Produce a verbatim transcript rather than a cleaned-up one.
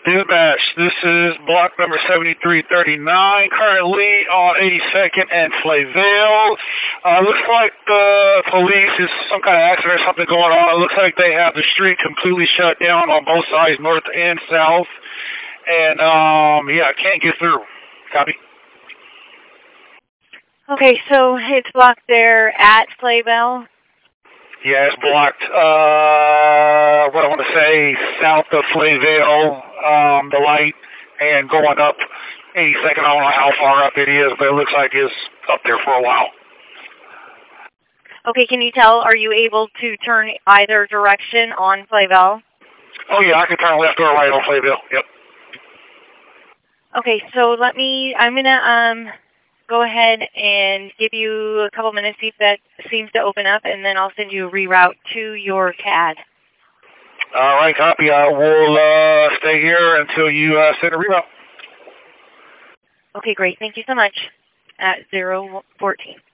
Dispatch, this is block number seventy-three thirty-nine, currently on eighty-second and Flayville. Uh, looks like the police is some kind of accident or something going on. It looks like they have the street completely shut down on both sides, north and south. And, um, yeah, I can't get through. Copy? Okay, so it's blocked there at Flayville? Yeah, it's blocked, uh, what I want to say, south of Flayville, um, the light, and going up eighty-second. I don't know how far up it is, but it looks like it's up there for a while. Okay, can you tell, are you able to turn either direction on Flayville? Oh, yeah, I can turn left or right on Flayville, yep. Okay, so let me, I'm going to um, go ahead and give you a couple minutes, see if that seems to open up, and then I'll send you a reroute to your C A D. All right, copy. I will uh, stay here until you uh, send a reroute. Okay, great. Thank you so much. At zero fourteen.